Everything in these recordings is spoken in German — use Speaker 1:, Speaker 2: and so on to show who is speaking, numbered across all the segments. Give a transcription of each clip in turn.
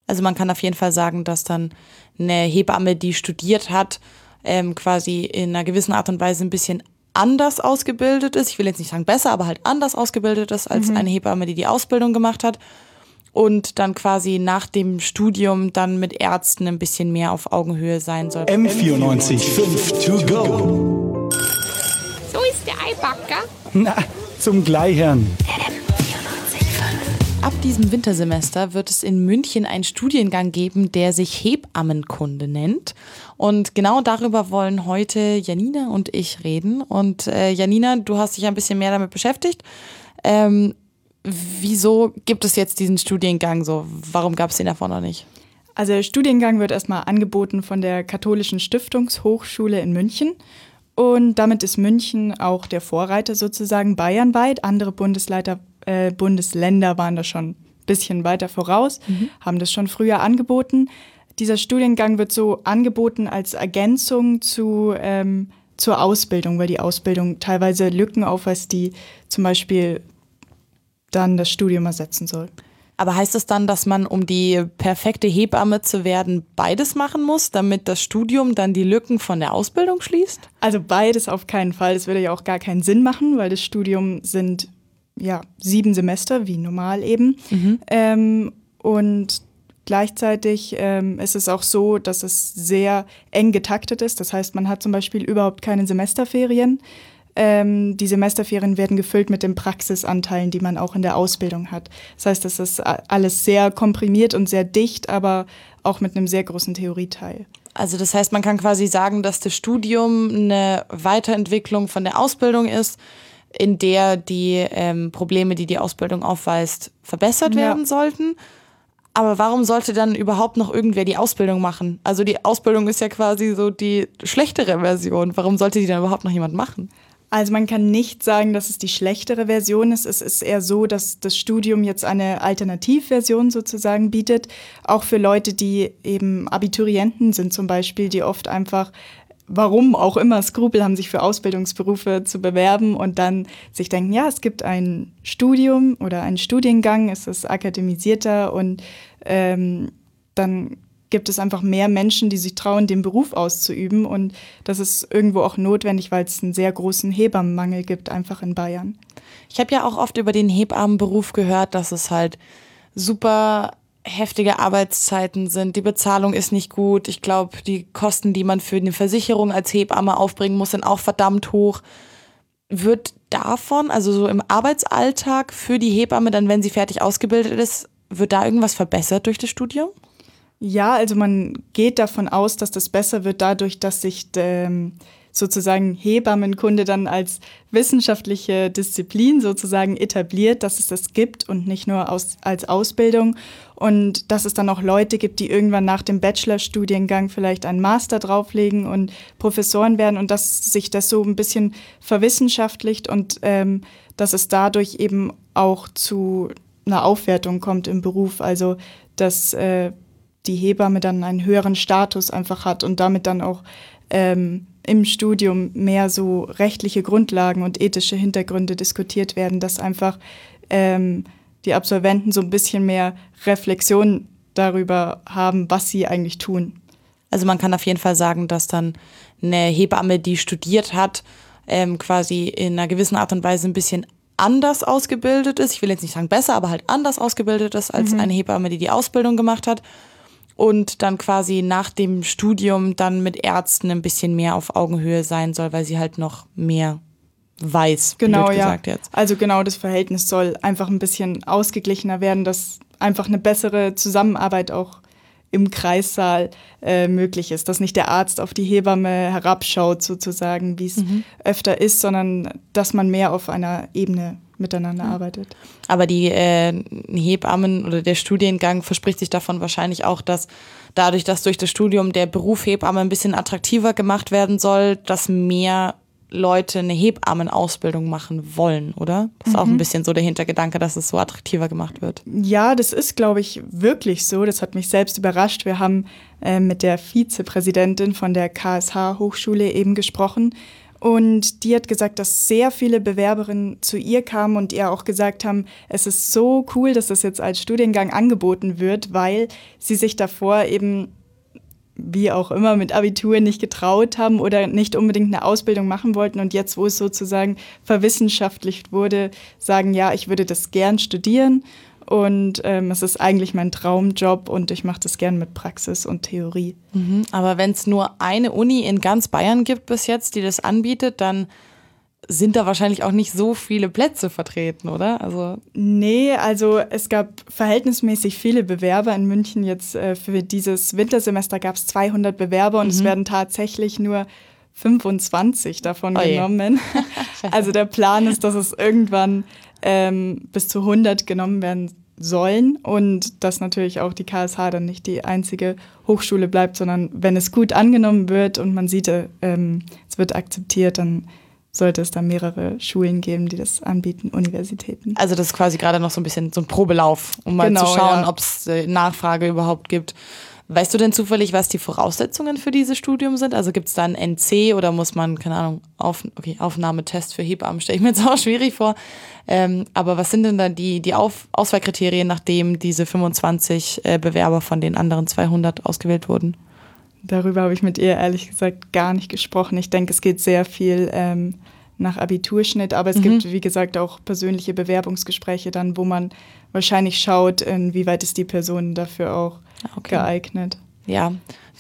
Speaker 1: Also man kann auf jeden Fall sagen, dass dann eine Hebamme, die studiert hat, quasi in einer gewissen Art und Weise ein bisschen anders ausgebildet ist. Ich will jetzt nicht sagen besser, aber halt anders ausgebildet ist als eine Hebamme, die die Ausbildung gemacht hat. Und dann quasi nach dem Studium dann mit Ärzten ein bisschen mehr auf Augenhöhe sein soll.
Speaker 2: M94.5 to go.
Speaker 3: So ist der Eibacker.
Speaker 2: Na, zum Gleichern.
Speaker 1: Ab diesem Wintersemester wird es in München einen Studiengang geben, der sich Hebammenkunde nennt. Und genau darüber wollen heute Janina und ich reden. Und Janina, du hast dich ein bisschen mehr damit beschäftigt. Wieso gibt es jetzt diesen Studiengang so? Warum gab es den davor noch nicht?
Speaker 4: Also der Studiengang wird erstmal angeboten von der Katholischen Stiftungshochschule in München. Und damit ist München auch der Vorreiter sozusagen bayernweit. Andere Bundesländer waren da schon ein bisschen weiter voraus, haben das schon früher angeboten. Dieser Studiengang wird so angeboten als Ergänzung zur Ausbildung, weil die Ausbildung teilweise Lücken aufweist, die zum Beispiel dann das Studium ersetzen soll.
Speaker 1: Aber heißt es dann, dass man, um die perfekte Hebamme zu werden, beides machen muss, damit das Studium dann die Lücken von der Ausbildung schließt?
Speaker 4: Also beides auf keinen Fall. Das würde ja auch gar keinen Sinn machen, weil das Studium sind 7 Semester, wie normal eben. Und gleichzeitig ist es auch so, dass es sehr eng getaktet ist. Das heißt, man hat zum Beispiel überhaupt keine Semesterferien. Die Semesterferien werden gefüllt mit den Praxisanteilen, die man auch in der Ausbildung hat. Das heißt, das ist alles sehr komprimiert und sehr dicht, aber auch mit einem sehr großen Theorieteil.
Speaker 1: Also das heißt, man kann quasi sagen, dass das Studium eine Weiterentwicklung von der Ausbildung ist, in der die Probleme, die die Ausbildung aufweist, verbessert werden sollten. Aber warum sollte dann überhaupt noch irgendwer die Ausbildung machen? Also die Ausbildung ist ja quasi so die schlechtere Version. Warum sollte die dann überhaupt noch jemand machen?
Speaker 4: Also man kann nicht sagen, dass es die schlechtere Version ist. Es ist eher so, dass das Studium jetzt eine Alternativversion sozusagen bietet. Auch für Leute, die eben Abiturienten sind zum Beispiel, die oft einfach, warum auch immer, Skrupel haben, sich für Ausbildungsberufe zu bewerben und dann sich denken, ja, es gibt ein Studium oder einen Studiengang, es ist akademisierter und dann gibt es einfach mehr Menschen, die sich trauen, den Beruf auszuüben. Und das ist irgendwo auch notwendig, weil es einen sehr großen Hebammenmangel gibt, einfach in Bayern.
Speaker 1: Ich habe ja auch oft über den Hebammenberuf gehört, dass es halt super heftige Arbeitszeiten sind. Die Bezahlung ist nicht gut. Ich glaube, die Kosten, die man für eine Versicherung als Hebamme aufbringen muss, sind auch verdammt hoch. Wird davon, also so im Arbeitsalltag für die Hebamme, dann, wenn sie fertig ausgebildet ist, wird da irgendwas verbessert durch das Studium?
Speaker 4: Ja, also man geht davon aus, dass das besser wird dadurch, dass sich sozusagen Hebammenkunde dann als wissenschaftliche Disziplin sozusagen etabliert, dass es das gibt und nicht nur als Ausbildung und dass es dann auch Leute gibt, die irgendwann nach dem Bachelorstudiengang vielleicht einen Master drauflegen und Professoren werden und dass sich das so ein bisschen verwissenschaftlicht und dass es dadurch eben auch zu einer Aufwertung kommt im Beruf, also dass die Hebamme dann einen höheren Status einfach hat und damit dann auch im Studium mehr so rechtliche Grundlagen und ethische Hintergründe diskutiert werden, dass einfach die Absolventen so ein bisschen mehr Reflexion darüber haben, was sie eigentlich tun.
Speaker 1: Also man kann auf jeden Fall sagen, dass dann eine Hebamme, die studiert hat, quasi in einer gewissen Art und Weise ein bisschen anders ausgebildet ist. Ich will jetzt nicht sagen besser, aber halt anders ausgebildet ist als eine Hebamme, die die Ausbildung gemacht hat. Und dann quasi nach dem Studium dann mit Ärzten ein bisschen mehr auf Augenhöhe sein soll, weil sie halt noch mehr weiß,
Speaker 4: genau,
Speaker 1: blöd gesagt jetzt.
Speaker 4: Also genau, das Verhältnis soll einfach ein bisschen ausgeglichener werden, dass einfach eine bessere Zusammenarbeit auch im Kreissaal möglich ist, dass nicht der Arzt auf die Hebamme herabschaut sozusagen, wie es öfter ist, sondern dass man mehr auf einer Ebene miteinander arbeitet.
Speaker 1: Aber die Hebammen oder der Studiengang verspricht sich davon wahrscheinlich auch, dass dadurch, dass durch das Studium der Beruf Hebamme ein bisschen attraktiver gemacht werden soll, dass mehr Leute eine Hebammenausbildung machen wollen, oder? Das ist auch ein bisschen so der Hintergedanke, dass es so attraktiver gemacht wird.
Speaker 4: Ja, das ist, glaube ich, wirklich so. Das hat mich selbst überrascht. Wir haben mit der Vizepräsidentin von der KSH-Hochschule eben gesprochen Und die hat gesagt, dass sehr viele Bewerberinnen zu ihr kamen und ihr auch gesagt haben, es ist so cool, dass das jetzt als Studiengang angeboten wird, weil sie sich davor eben, wie auch immer, mit Abitur nicht getraut haben oder nicht unbedingt eine Ausbildung machen wollten. Und jetzt, wo es sozusagen verwissenschaftlicht wurde, sagen, ja, ich würde das gern studieren. Und es ist eigentlich mein Traumjob und ich mache das gern mit Praxis und Theorie.
Speaker 1: Aber wenn es nur eine Uni in ganz Bayern gibt bis jetzt, die das anbietet, dann sind da wahrscheinlich auch nicht so viele Plätze vertreten, oder?
Speaker 4: Nee, also es gab verhältnismäßig viele Bewerber in München. Jetzt für dieses Wintersemester gab es 200 Bewerber und es werden tatsächlich nur 25 davon genommen. Also der Plan ist, dass es irgendwann bis zu 100 genommen werden sollen und dass natürlich auch die KSH dann nicht die einzige Hochschule bleibt, sondern wenn es gut angenommen wird und man sieht, es wird akzeptiert, dann sollte es da mehrere Schulen geben, die das anbieten, Universitäten.
Speaker 1: Also das ist quasi gerade noch so ein bisschen so ein Probelauf, um mal zu schauen, ob es Nachfrage überhaupt gibt. Weißt du denn zufällig, was die Voraussetzungen für dieses Studium sind? Also gibt es da ein NC oder muss man, keine Ahnung, Aufnahmetest für Hebammen, stelle ich mir jetzt auch schwierig vor. Aber was sind denn da die Auswahlkriterien, nachdem diese 25 Bewerber von den anderen 200 ausgewählt wurden?
Speaker 4: Darüber habe ich mit ihr ehrlich gesagt gar nicht gesprochen. Ich denke, es geht sehr viel nach Abiturschnitt, aber es gibt, wie gesagt, auch persönliche Bewerbungsgespräche dann, wo man wahrscheinlich schaut, inwieweit ist die Person dafür auch geeignet.
Speaker 1: Ja,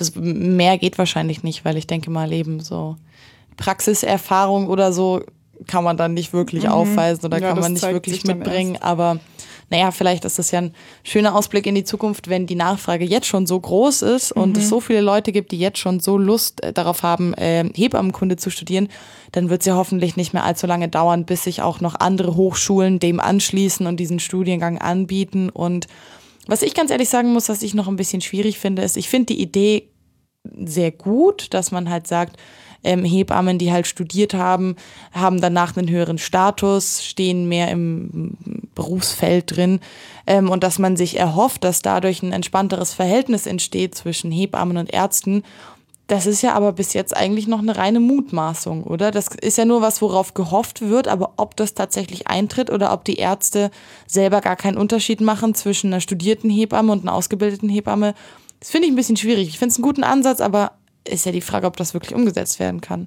Speaker 1: mehr geht wahrscheinlich nicht, weil ich denke mal eben so Praxiserfahrung oder so kann man dann nicht wirklich aufweisen oder kann man nicht wirklich mitbringen, aber naja, vielleicht ist das ja ein schöner Ausblick in die Zukunft, wenn die Nachfrage jetzt schon so groß ist und es so viele Leute gibt, die jetzt schon so Lust darauf haben, Hebammenkunde zu studieren, dann wird es ja hoffentlich nicht mehr allzu lange dauern, bis sich auch noch andere Hochschulen dem anschließen und diesen Studiengang anbieten. Und was ich ganz ehrlich sagen muss, was ich noch ein bisschen schwierig finde, ist, ich finde die Idee sehr gut, dass man halt sagt, Hebammen, die halt studiert haben, haben danach einen höheren Status, stehen mehr im Berufsfeld drin und dass man sich erhofft, dass dadurch ein entspannteres Verhältnis entsteht zwischen Hebammen und Ärzten. Das ist ja aber bis jetzt eigentlich noch eine reine Mutmaßung, oder? Das ist ja nur was, worauf gehofft wird, aber ob das tatsächlich eintritt oder ob die Ärzte selber gar keinen Unterschied machen zwischen einer studierten Hebamme und einer ausgebildeten Hebamme, das finde ich ein bisschen schwierig. Ich finde es einen guten Ansatz, aber ist ja die Frage, ob das wirklich umgesetzt werden kann.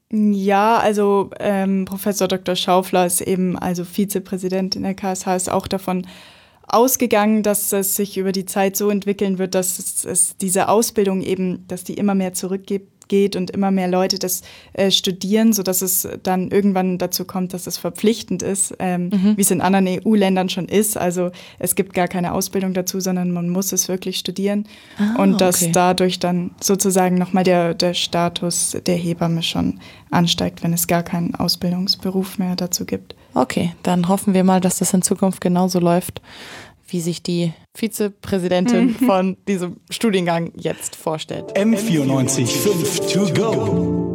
Speaker 4: Ja, also Professor Dr. Schaufler ist eben also Vizepräsident in der KSH, ist auch davon ausgegangen, dass es sich über die Zeit so entwickeln wird, dass es diese Ausbildung eben, dass die immer mehr zurückgeht und immer mehr Leute das studieren, sodass es dann irgendwann dazu kommt, dass es verpflichtend ist, wie es in anderen EU-Ländern schon ist. Also es gibt gar keine Ausbildung dazu, sondern man muss es wirklich studieren. Und dass dadurch dann sozusagen nochmal der Status der Hebamme schon ansteigt, wenn es gar keinen Ausbildungsberuf mehr dazu gibt.
Speaker 1: Okay, dann hoffen wir mal, dass das in Zukunft genauso läuft, wie sich die Vizepräsidentin von diesem Studiengang jetzt vorstellt.
Speaker 2: M94 5 to go.